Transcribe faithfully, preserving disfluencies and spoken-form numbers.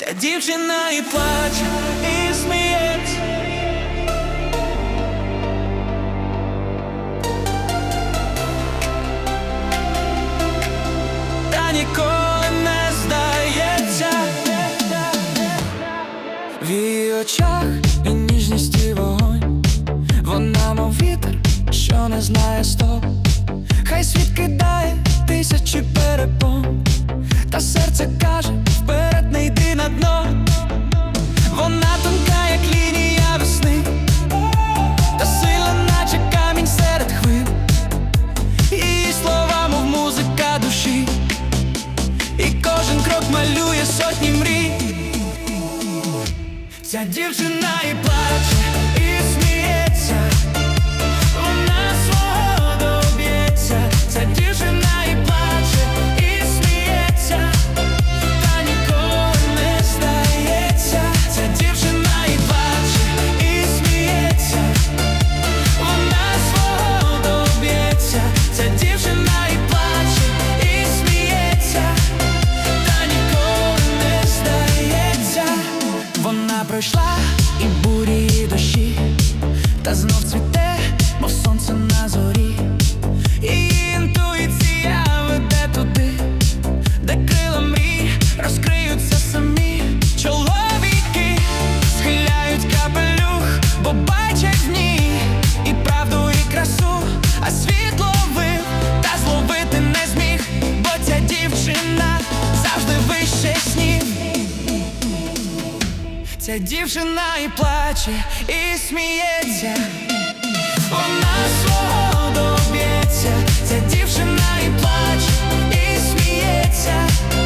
Ця дівчина і плаче, і сміється. Та ніколи не здається. В її очах і ніжність, і вогонь. Вона мов вітер, що не знає стоп. Хай світ кидає тисячі перепон, та серце каже: вперед, не йди на дно. Вона тонка, як лінія весни, та сильна, наче камінь серед хвиль. Її слова, мов музика душі, і кожен крок малює сотні мрій. Ця дівчина і плаче, і сміється. Вона свого доб'ється. Ця дівчина і плаче, і сміється. Та ніколи не здається. Ця дівчина і плаче, і сміється. Вона свого доб'ється. Ця дівчина і плаче, і сміється. Та ніколи не здається. Вона пройшла і бурі, і дощі, та знов цвіте, мов сонце на зорі. Її інтуїція веде туди, де крила мрій розкриються самі. Чоловіки схиляють капелюх, бо бачать в ній і правду, і красу. А світ ловив, та зловити не зміг, бо ця дівчина завжди вище снів. Ця дівчина і плаче, і сміється. Вона свого доб'ється. Ця дівчина і плаче, і сміється.